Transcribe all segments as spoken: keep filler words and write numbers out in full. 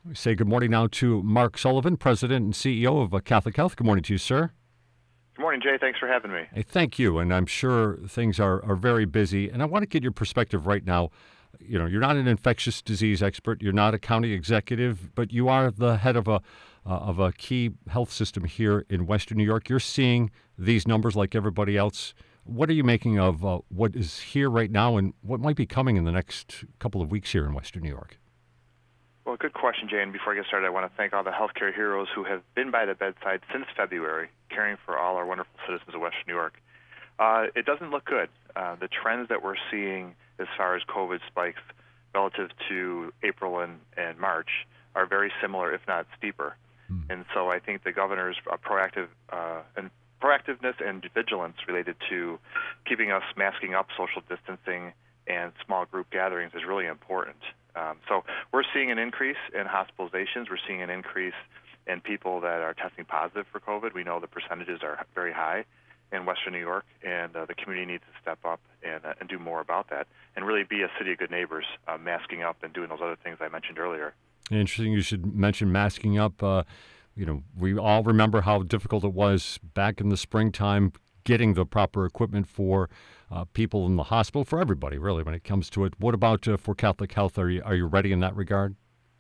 We say good morning now to Mark Sullivan, President and C E O of uh, Catholic Health. Good morning to you, sir. Good morning, Jay. Thanks for having me. Hey, thank you, and I'm sure things are, are very busy, and I want to get your perspective right now. You know, you're not an infectious disease expert, you're not a county executive, but you are the head of a uh, of a key health system here in Western New York. You're seeing these numbers like everybody else. What are you making of uh, what is here right now and what might be coming in the next couple of weeks here in Western New York? Well, good question, Jay. And before I get started, I want to thank all the healthcare heroes who have been by the bedside since February, caring for all our wonderful citizens of Western New York. Uh, it doesn't look good. Uh, the trends that we're seeing as far as COVID spikes relative to April and, and March are very similar, if not steeper. Hmm. And so I think the governor's uh, proactive uh, and proactiveness and vigilance related to keeping us masking up, social distancing, and small group gatherings is really important. Um, so we're seeing an increase in hospitalizations. We're seeing an increase in people that are testing positive for COVID. We know the percentages are very high in Western New York, and uh, the community needs to step up and, uh, and do more about that and really be a city of good neighbors, uh, masking up and doing those other things I mentioned earlier. Interesting. You should mention masking up. Uh, you know, we all remember how difficult it was back in the springtime getting the proper equipment for uh, people in the hospital, for everybody, really, when it comes to it. What about uh, for Catholic Health? Are you, are you ready in that regard?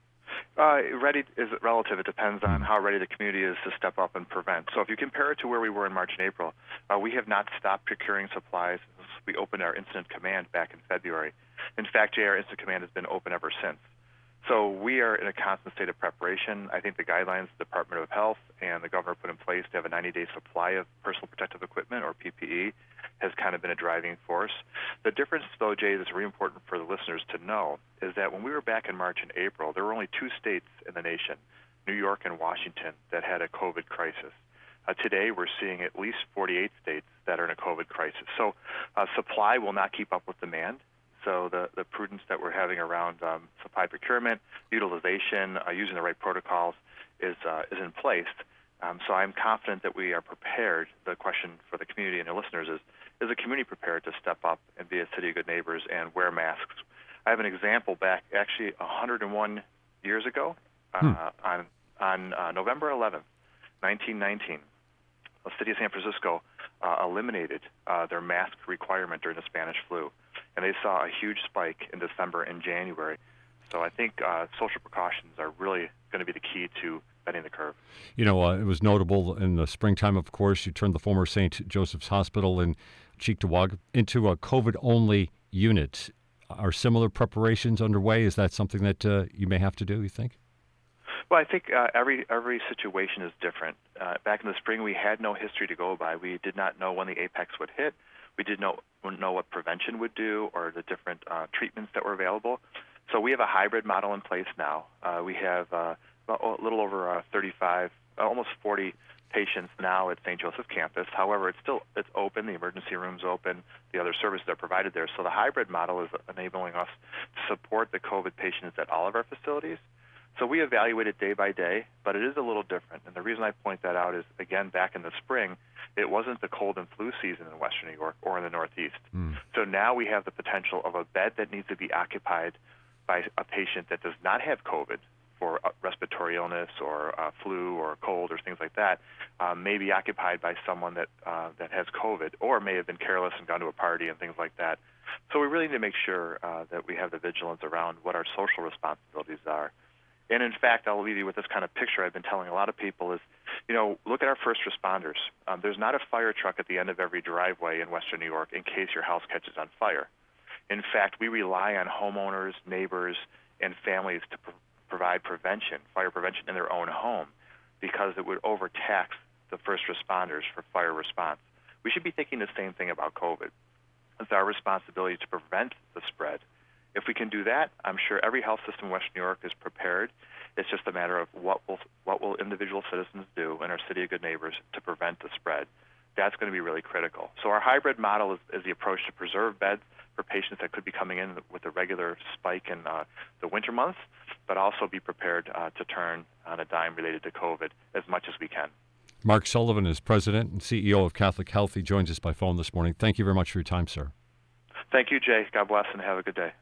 Uh, ready is relative. It depends on how ready the community is to step up and prevent. So if you compare it to where we were in March and April, uh, we have not stopped procuring supplies since we opened our incident command back in February. In fact, J R Incident Command has been open ever since. So we are in a constant state of preparation. I think the guidelines the Department of Health and the governor put in place to have a ninety-day supply of personal protective equipment, or P P E, has kind of been a driving force. The difference, though, Jay, that's really important for the listeners to know, is that when we were back in March and April, there were only two states in the nation, New York and Washington, that had a COVID crisis. Uh, today, we're seeing at least forty-eight states that are in a COVID crisis. So uh, supply will not keep up with demand. So the, the prudence that we're having around um, supply procurement, utilization, uh, using the right protocols is uh, is in place. Um, so I'm confident that we are prepared. The question for the community and the listeners is, is the community prepared to step up and be a city of good neighbors and wear masks? I have an example back actually one hundred one years ago uh, hmm. on, on uh, November eleventh, nineteen nineteen. The city of San Francisco uh, eliminated uh, their mask requirement during the Spanish flu. And they saw a huge spike in December and January. So I think uh, social precautions are really going to be the key to bending the curve. You know, uh, it was notable in the springtime, of course, you turned the former Saint Joseph's Hospital in Cheektowaga into a COVID-only unit. Are similar preparations underway? Is that something that uh, you may have to do, you think? Well, I think uh, every every situation is different. Uh, back in the spring, we had no history to go by. We did not know when the apex would hit. We didn't know, know what prevention would do or the different uh, treatments that were available. So we have a hybrid model in place now. Uh, we have uh, a little over uh, thirty-five, almost forty patients now at Saint Joseph campus. However, it's still it's open. The emergency room's open. The other services are provided there. So the hybrid model is enabling us to support the COVID patients at all of our facilities. So we evaluate it day by day, but it is a little different. And the reason I point that out is, again, back in the spring, it wasn't the cold and flu season in Western New York or in the Northeast. Mm. So now we have the potential of a bed that needs to be occupied by a patient that does not have COVID for respiratory illness or uh, flu or cold or things like that, um, may be occupied by someone that uh, that has COVID or may have been careless and gone to a party and things like that. So we really need to make sure uh, that we have the vigilance around what our social responsibilities are. And in fact, I'll leave you with this kind of picture I've been telling a lot of people is, you know, look at our first responders. Um, there's not a fire truck at the end of every driveway in Western New York in case your house catches on fire. In fact, we rely on homeowners, neighbors, and families to pr- provide prevention, fire prevention in their own home, because it would overtax the first responders for fire response. We should be thinking the same thing about COVID. It's our responsibility to prevent the spread. If we can do that, I'm sure every health system in Western New York is prepared. It's just a matter of what will what will individual citizens do in our city of good neighbors to prevent the spread. That's going to be really critical. So our hybrid model is, is the approach to preserve beds for patients that could be coming in with a regular spike in uh, the winter months, but also be prepared uh, to turn on a dime related to COVID as much as we can. Mark Sullivan is President and C E O of Catholic Health. He joins us by phone this morning. Thank you very much for your time, sir. Thank you, Jay. God bless and have a good day.